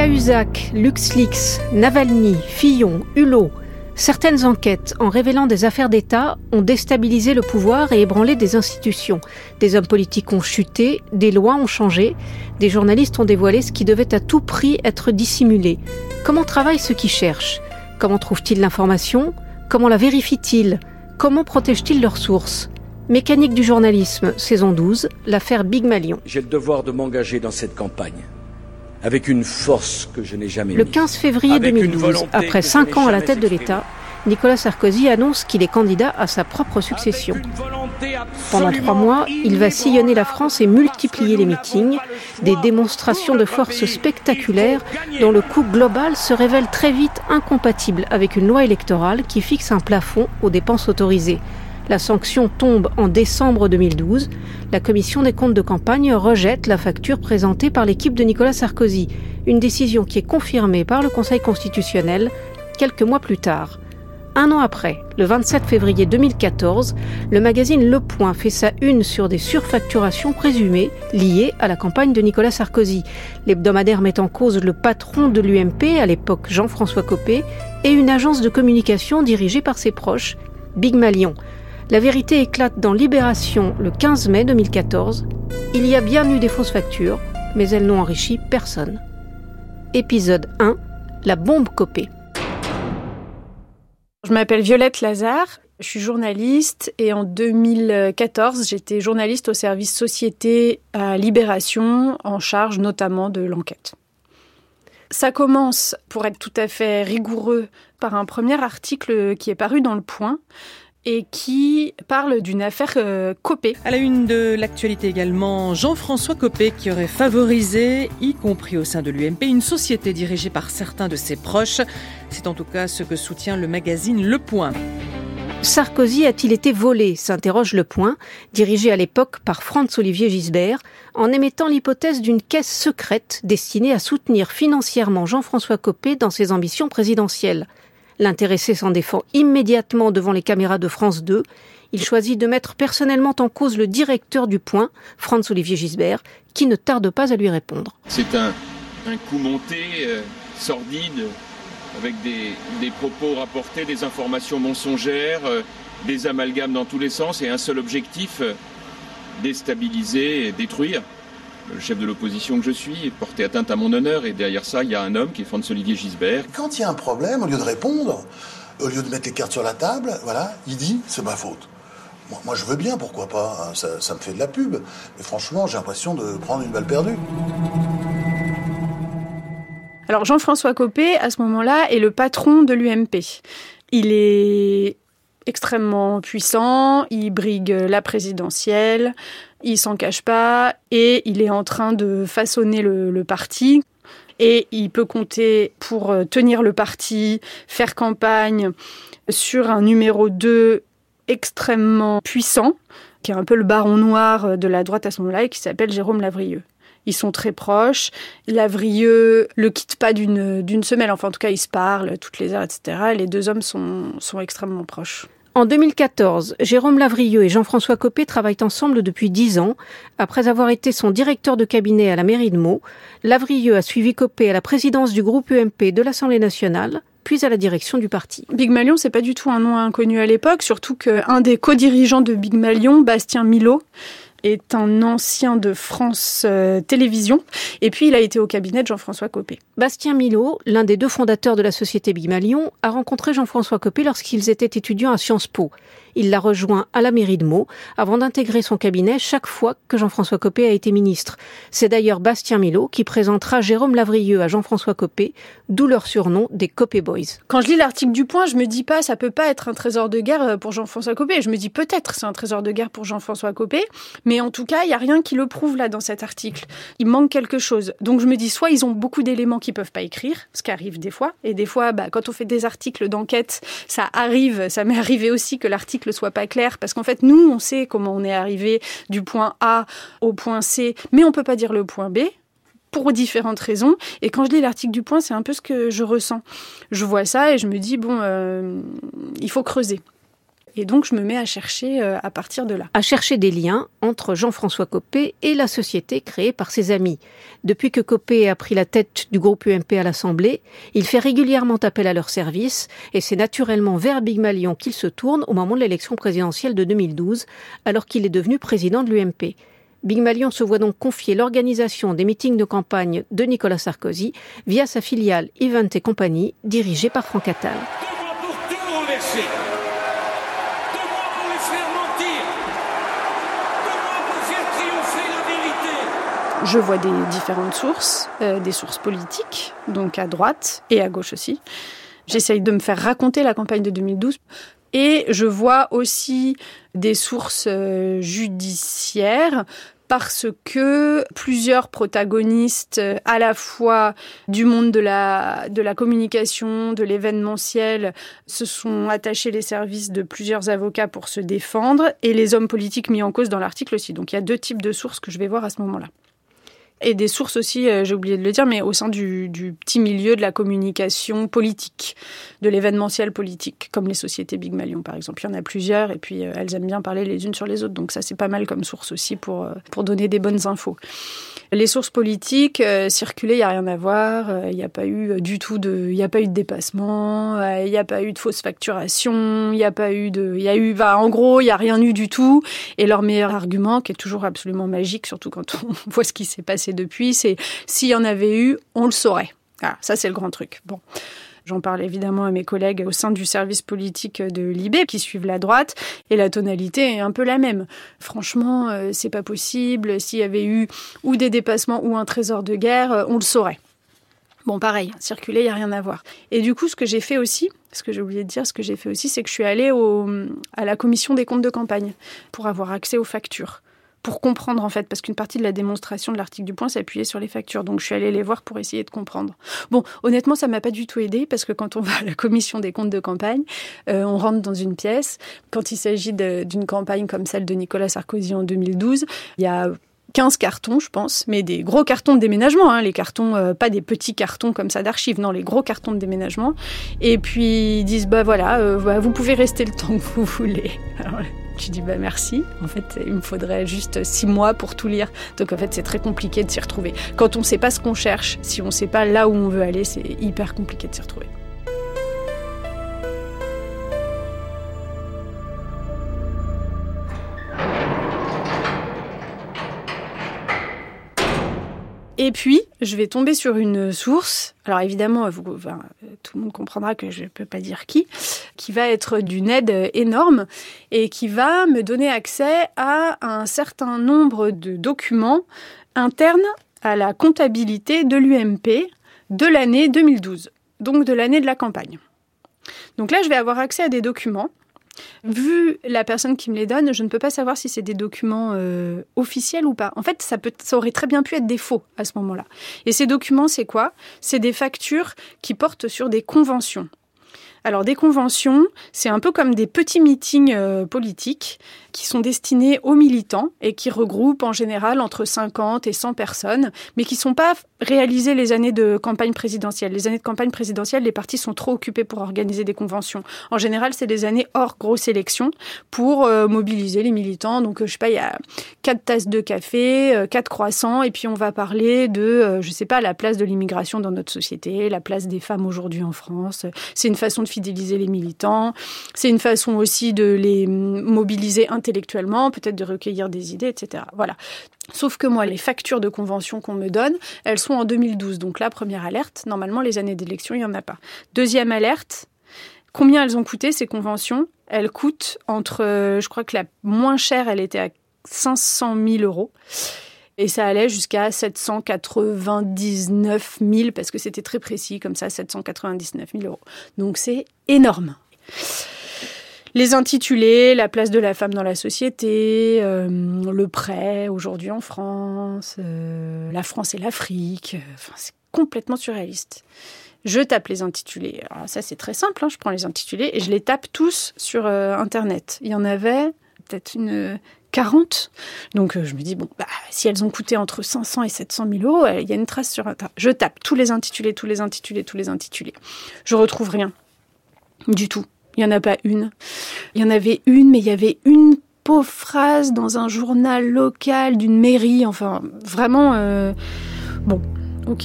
Cahuzac, LuxLeaks, Navalny, Fillon, Hulot. Certaines enquêtes, en révélant des affaires d'État, ont déstabilisé le pouvoir et ébranlé des institutions. Des hommes politiques ont chuté, des lois ont changé, des journalistes ont dévoilé ce qui devait à tout prix être dissimulé. Comment travaillent ceux qui cherchent ? Comment trouvent-ils l'information ? Comment la vérifient-ils ? Comment protègent-ils leurs sources ? Mécanique du journalisme, saison 12, l'affaire Big Malion. J'ai le devoir de m'engager dans cette campagne. Avec une force que je n'ai jamais Le mise. 15 février 2012, après 5 ans à la tête de l'État, Nicolas Sarkozy annonce qu'il est candidat à sa propre succession. Pendant 3 mois, il va sillonner la France et multiplier les meetings, des démonstrations de force spectaculaires dont le coût global se révèle très vite incompatible avec une loi électorale qui fixe un plafond aux dépenses autorisées. La sanction tombe en décembre 2012. La commission des comptes de campagne rejette la facture présentée par l'équipe de Nicolas Sarkozy. Une décision qui est confirmée par le Conseil constitutionnel quelques mois plus tard. 1 an après, le 27 février 2014, le magazine Le Point fait sa une sur des surfacturations présumées liées à la campagne de Nicolas Sarkozy. L'hebdomadaire met en cause le patron de l'UMP, à l'époque Jean-François Copé, et une agence de communication dirigée par ses proches, Big Malion. La vérité éclate dans Libération le 15 mai 2014. Il y a bien eu des fausses factures, mais elles n'ont enrichi personne. Épisode 1, la bombe Copé. Je m'appelle Violette Lazare, je suis journaliste et en 2014, j'étais journaliste au service Société à Libération, en charge notamment de l'enquête. Ça commence, pour être tout à fait rigoureux, par un premier article qui est paru dans Le Point et qui parle d'une affaire Copé. À la une de l'actualité également, Jean-François Copé qui aurait favorisé, y compris au sein de l'UMP, une société dirigée par certains de ses proches. C'est en tout cas ce que soutient le magazine Le Point. Sarkozy a-t-il été volé ? S'interroge Le Point, dirigé à l'époque par Franz-Olivier Gisbert, en émettant l'hypothèse d'une caisse secrète destinée à soutenir financièrement Jean-François Copé dans ses ambitions présidentielles. L'intéressé s'en défend immédiatement devant les caméras de France 2. Il choisit de mettre personnellement en cause le directeur du Point, Franz-Olivier Gisbert, qui ne tarde pas à lui répondre. C'est un coup monté, sordide, avec des propos rapportés, des informations mensongères, des amalgames dans tous les sens et un seul objectif, déstabiliser et détruire. Le chef de l'opposition que je suis, porter atteinte à mon honneur, et derrière ça, il y a un homme qui est Franz-Olivier Gisbert. Quand il y a un problème, au lieu de répondre, au lieu de mettre les cartes sur la table, voilà, il dit « c'est ma faute ». Moi, je veux bien, pourquoi pas, hein, ça me fait de la pub, mais franchement, j'ai l'impression de prendre une balle perdue. Alors Jean-François Copé, à ce moment-là, est le patron de l'UMP. Il est extrêmement puissant, il brigue la présidentielle, il s'en cache pas et il est en train de façonner le parti. Et il peut compter pour tenir le parti, faire campagne sur un numéro 2 extrêmement puissant, qui est un peu le baron noir de la droite à ce moment-là et qui s'appelle Jérôme Lavrieux. Ils sont très proches. Lavrieux le quitte pas d'une semelle. Enfin, en tout cas, ils se parlent toutes les heures, etc. Et les deux hommes sont extrêmement proches. En 2014, Jérôme Lavrieux et Jean-François Copé travaillent ensemble depuis 10 ans. Après avoir été son directeur de cabinet à la mairie de Meaux, Lavrieux a suivi Copé à la présidence du groupe UMP de l'Assemblée nationale, puis à la direction du parti. Big Malion, c'est pas du tout un nom inconnu à l'époque, surtout qu'un des co-dirigeants de Big Malion, Bastien Milot, est un ancien de France Télévisions. Et puis, il a été au cabinet de Jean-François Copé. Bastien Milot, l'un des 2 fondateurs de la société Big Malion, a rencontré Jean-François Copé lorsqu'ils étaient étudiants à Sciences Po. Il l'a rejoint à la mairie de Meaux avant d'intégrer son cabinet chaque fois que Jean-François Copé a été ministre. C'est d'ailleurs Bastien Milot qui présentera Jérôme Lavrieux à Jean-François Copé, d'où leur surnom des Copé Boys. Quand je lis l'article du Point, je me dis pas, ça peut pas être un trésor de guerre pour Jean-François Copé. Je me dis peut-être c'est un trésor de guerre pour Jean-François Copé, mais en tout cas, il y a rien qui le prouve là dans cet article. Il manque quelque chose. Donc je me dis, soit ils ont beaucoup d'éléments qu'ils peuvent pas écrire, ce qui arrive des fois, et des fois, quand on fait des articles d'enquête, ça m'est arrivé aussi que l'article soit pas clair, parce qu'en fait, nous, on sait comment on est arrivé du point A au point C, mais on peut pas dire le point B, pour différentes raisons. Et quand je lis l'article du Point, c'est un peu ce que je ressens. Je vois ça et je me dis, il faut creuser. Et donc, je me mets à chercher à partir de là. À chercher des liens entre Jean-François Copé et la société créée par ses amis. Depuis que Copé a pris la tête du groupe UMP à l'Assemblée, il fait régulièrement appel à leur service et c'est naturellement vers Big Malion qu'il se tourne au moment de l'élection présidentielle de 2012, alors qu'il est devenu président de l'UMP. Big Malion se voit donc confier l'organisation des meetings de campagne de Nicolas Sarkozy via sa filiale Event & Company, dirigée par Franck Attal. 2 mois pour tout renverser. 2 mois pour les faire mentir. 2 mois pour faire triompher la vérité. Je vois des différentes sources, des sources politiques, donc à droite et à gauche aussi. J'essaye de me faire raconter la campagne de 2012. Et je vois aussi des sources judiciaires parce que plusieurs protagonistes à la fois du monde de la communication, de l'événementiel, se sont attachés les services de plusieurs avocats pour se défendre et les hommes politiques mis en cause dans l'article aussi. Donc il y a 2 types de sources que je vais voir à ce moment-là. Et des sources aussi, j'ai oublié de le dire, mais au sein du petit milieu de la communication politique, de l'événementiel politique, comme les sociétés Big Malion par exemple. Il y en a plusieurs et puis elles aiment bien parler les unes sur les autres. Donc ça, c'est pas mal comme source aussi pour donner des bonnes infos. Les sources politiques, circuler, il n'y a rien à voir. Il n'y a pas eu du tout il n'y a pas eu de dépassement. Il n'y a pas eu de fausse facturation. Il n'y a pas eu en gros, il n'y a rien eu du tout. Et leur meilleur argument, qui est toujours absolument magique, surtout quand on voit ce qui s'est passé depuis, c'est s'il y en avait eu, on le saurait. Ah, ça, c'est le grand truc. Bon. J'en parle évidemment à mes collègues au sein du service politique de l'IB qui suivent la droite et la tonalité est un peu la même. Franchement, c'est pas possible. S'il y avait eu ou des dépassements ou un trésor de guerre, on le saurait. Bon, pareil, circuler, il n'y a rien à voir. Et du coup, ce que j'ai fait aussi, c'est que je suis allée à la commission des comptes de campagne pour avoir accès aux factures. Pour comprendre, en fait, parce qu'une partie de la démonstration de l'article du Point s'appuyait sur les factures. Donc, je suis allée les voir pour essayer de comprendre. Bon, honnêtement, ça m'a pas du tout aidé parce que quand on va à la commission des comptes de campagne, on rentre dans une pièce. Quand il s'agit d'une campagne comme celle de Nicolas Sarkozy en 2012, il y a 15 cartons, je pense, mais des gros cartons de déménagement, les cartons, pas des petits cartons comme ça d'archives, non, les gros cartons de déménagement. Et puis, ils disent, vous pouvez rester le temps que vous voulez. Alors, je dis merci. En fait, il me faudrait juste 6 mois pour tout lire. Donc en fait, c'est très compliqué de s'y retrouver. Quand on ne sait pas ce qu'on cherche, si on ne sait pas là où on veut aller, c'est hyper compliqué de s'y retrouver. Et puis, je vais tomber sur une source, alors évidemment, tout le monde comprendra que je ne peux pas dire qui va être d'une aide énorme et qui va me donner accès à un certain nombre de documents internes à la comptabilité de l'UMP de l'année 2012, donc de l'année de la campagne. Donc là, je vais avoir accès à des documents. Vu la personne qui me les donne, je ne peux pas savoir si c'est des documents officiels ou pas. En fait, ça aurait très bien pu être des faux à ce moment-là. Et ces documents, c'est quoi ? C'est des factures qui portent sur des conventions. Alors, des conventions, c'est un peu comme des petits meetings politiques qui sont destinés aux militants et qui regroupent en général entre 50 et 100 personnes, mais qui ne sont pas réalisés les années de campagne présidentielle. Les années de campagne présidentielle, les partis sont trop occupés pour organiser des conventions. En général, c'est des années hors grosse élection pour mobiliser les militants. Donc, je sais pas, il y a 4 tasses de café, 4 croissants, et puis on va parler de, la place de l'immigration dans notre société, la place des femmes aujourd'hui en France. C'est une façon de fidéliser les militants. C'est une façon aussi de les mobiliser intellectuellement, peut-être de recueillir des idées, etc. Voilà. Sauf que moi, les factures de convention qu'on me donne, elles sont en 2012. Donc là, première alerte, normalement, les années d'élection, il n'y en a pas. Deuxième alerte, combien elles ont coûté, ces conventions ? Elles coûtent je crois que la moins chère, elle était à 500 000 euros. Et ça allait jusqu'à 799 000, parce que c'était très précis, comme ça, 799 000 euros. Donc c'est énorme. Les intitulés, la place de la femme dans la société, le prêt aujourd'hui en France, la France et l'Afrique, c'est complètement surréaliste. Je tape les intitulés. Alors ça, c'est très simple, je prends les intitulés et je les tape tous sur Internet. Il y en avait peut-être une 40. Donc je me dis, si elles ont coûté entre 500 et 700 000 euros, il y a une trace sur Internet. Je tape tous les intitulés. Je retrouve rien. Du tout. Il n'y en a pas une. Il y en avait une, mais il y avait une pauvre phrase dans un journal local d'une mairie. Enfin, vraiment... Bon, ok.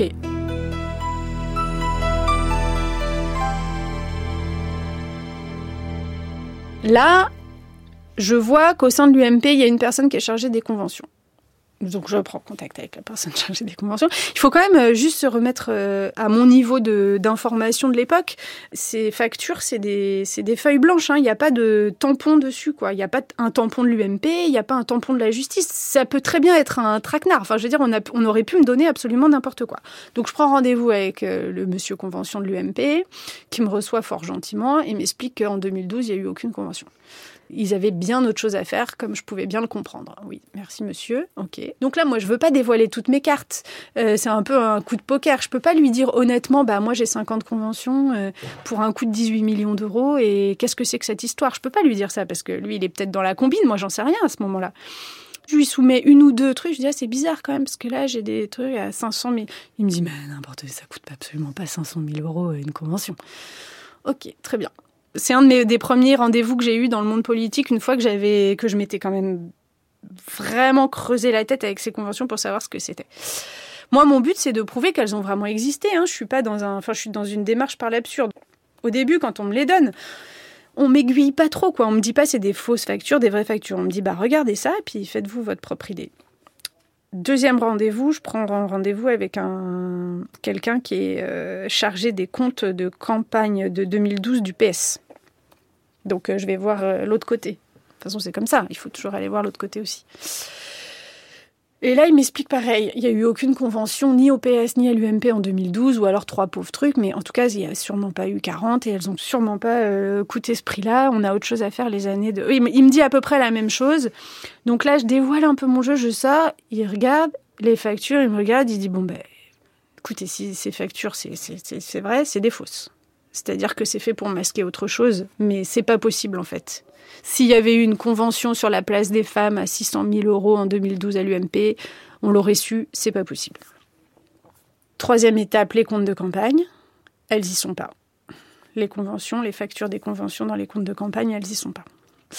Là, je vois qu'au sein de l'UMP, il y a une personne qui est chargée des conventions. Donc je prends contact avec la personne chargée des conventions. Il faut quand même juste se remettre à mon niveau d'information de l'époque. Ces factures, c'est des feuilles blanches. Il n'y a pas de tampon dessus, quoi. Il n'y a pas un tampon de l'UMP, il n'y a pas un tampon de la justice. Ça peut très bien être un traquenard. Enfin, je veux dire, on aurait pu me donner absolument n'importe quoi. Donc je prends rendez-vous avec le monsieur convention de l'UMP, qui me reçoit fort gentiment et m'explique qu'en 2012, il n'y a eu aucune convention. Ils avaient bien autre chose à faire, comme je pouvais bien le comprendre. Oui, merci monsieur, ok. Donc là, moi, je veux pas dévoiler toutes mes cartes. C'est un peu un coup de poker. Je peux pas lui dire honnêtement, moi j'ai 50 conventions pour un coût de 18 millions d'euros et qu'est-ce que c'est que cette histoire ? Je peux pas lui dire ça parce que lui, il est peut-être dans la combine. Moi, j'en sais rien à ce moment-là. Je lui soumets une ou deux trucs. Je dis, c'est bizarre quand même parce que là, j'ai des trucs à 500 000. Il me dit, mais n'importe quoi, ça coûte absolument pas 500 000 euros une convention. Ok, très bien. C'est un des premiers rendez-vous que j'ai eu dans le monde politique une fois que je m'étais quand même vraiment creusé la tête avec ces conventions pour savoir ce que c'était. Moi, mon but, c'est de prouver qu'elles ont vraiment existé. Je suis dans une démarche par l'absurde. Au début, quand on me les donne, on m'aiguille pas trop, quoi. On me dit pas c'est des fausses factures, des vraies factures. On me dit regardez ça, puis faites-vous votre propre idée. Deuxième rendez-vous, je prends rendez-vous avec quelqu'un qui est chargé des comptes de campagne de 2012 du PS. Donc je vais voir l'autre côté. De toute façon, c'est comme ça, il faut toujours aller voir l'autre côté aussi. Et là, il m'explique pareil, il n'y a eu aucune convention ni au PS ni à l'UMP en 2012, ou alors 3 pauvres trucs, mais en tout cas, il n'y a sûrement pas eu 40, et elles n'ont sûrement pas coûté ce prix-là, on a autre chose à faire les années de... Il me dit à peu près la même chose, donc là, je dévoile un peu mon jeu, je sors, il regarde les factures, il me regarde, il dit, écoutez, si ces factures, c'est vrai, c'est des fausses. C'est-à-dire que c'est fait pour masquer autre chose, mais c'est pas possible en fait. S'il y avait eu une convention sur la place des femmes à 600 000 euros en 2012 à l'UMP, on l'aurait su, c'est pas possible. Troisième étape, les comptes de campagne, elles y sont pas. Les conventions, les factures des conventions dans les comptes de campagne, elles y sont pas.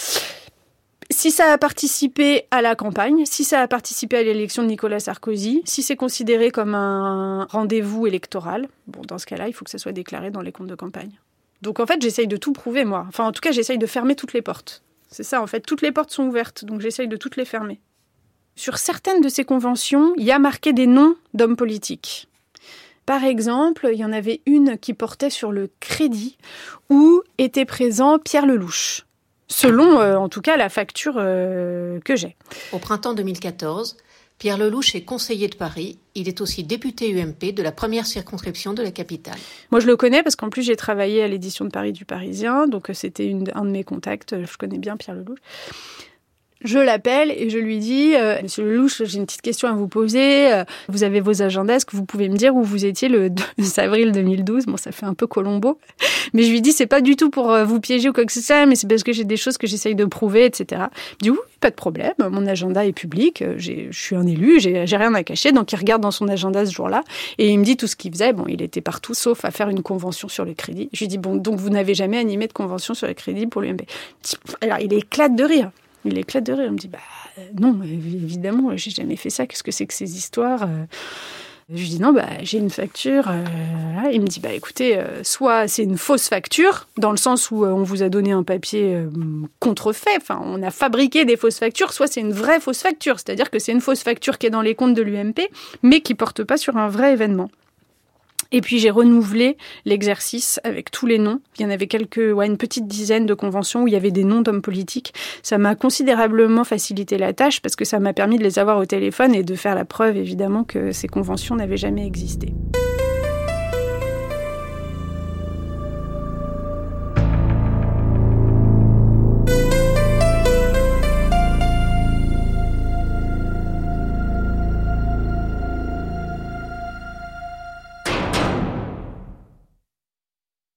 Si ça a participé à la campagne, si ça a participé à l'élection de Nicolas Sarkozy, si c'est considéré comme un rendez-vous électoral, dans ce cas-là, il faut que ça soit déclaré dans les comptes de campagne. Donc en fait, j'essaye de tout prouver, moi. Enfin, en tout cas, j'essaye de fermer toutes les portes. C'est ça, en fait. Toutes les portes sont ouvertes, donc j'essaye de toutes les fermer. Sur certaines de ces conventions, il y a marqué des noms d'hommes politiques. Par exemple, il y en avait une qui portait sur le crédit, où était présent Pierre Lelouch. Selon, en tout cas, la facture que j'ai. Au printemps 2014, Pierre Lelouch est conseiller de Paris. Il est aussi député UMP de la première circonscription de la capitale. Moi, je le connais parce qu'en plus, j'ai travaillé à l'édition de Paris du Parisien. Donc, c'était un de mes contacts. Je connais bien Pierre Lelouch. Je l'appelle et je lui dis « Monsieur Lelouch, j'ai une petite question à vous poser. Vous avez vos agendas, est-ce que vous pouvez me dire où vous étiez le 2 avril 2012 ?» Bon, ça fait un peu Colombo. Mais je lui dis « C'est pas du tout pour vous piéger ou quoi que ce soit, mais c'est parce que j'ai des choses que j'essaye de prouver, etc. » Il dit « Oui, pas de problème. Mon agenda est public. Je suis un élu, j'ai rien à cacher. » Donc, il regarde dans son agenda ce jour-là et il me dit tout ce qu'il faisait. Bon, il était partout, sauf à faire une convention sur le crédit. Je lui dis « Bon, donc vous n'avez jamais animé de convention sur le crédit pour l'UMP ?» Alors, il éclate de rire. Il me dit non, évidemment, j'ai jamais fait ça, qu'est-ce que c'est que ces histoires Je lui dis non, j'ai une facture. Il me dit écoutez, soit c'est une fausse facture, dans le sens où on vous a donné un papier contrefait, enfin on a fabriqué des fausses factures, soit c'est une vraie fausse facture, c'est-à-dire que c'est une fausse facture qui est dans les comptes de l'UMP, mais qui porte pas sur un vrai événement. Et puis j'ai renouvelé l'exercice avec tous les noms. Il y en avait une petite dizaine de conventions où il y avait des noms d'hommes politiques. Ça m'a considérablement facilité la tâche parce que ça m'a permis de les avoir au téléphone et de faire la preuve évidemment que ces conventions n'avaient jamais existé.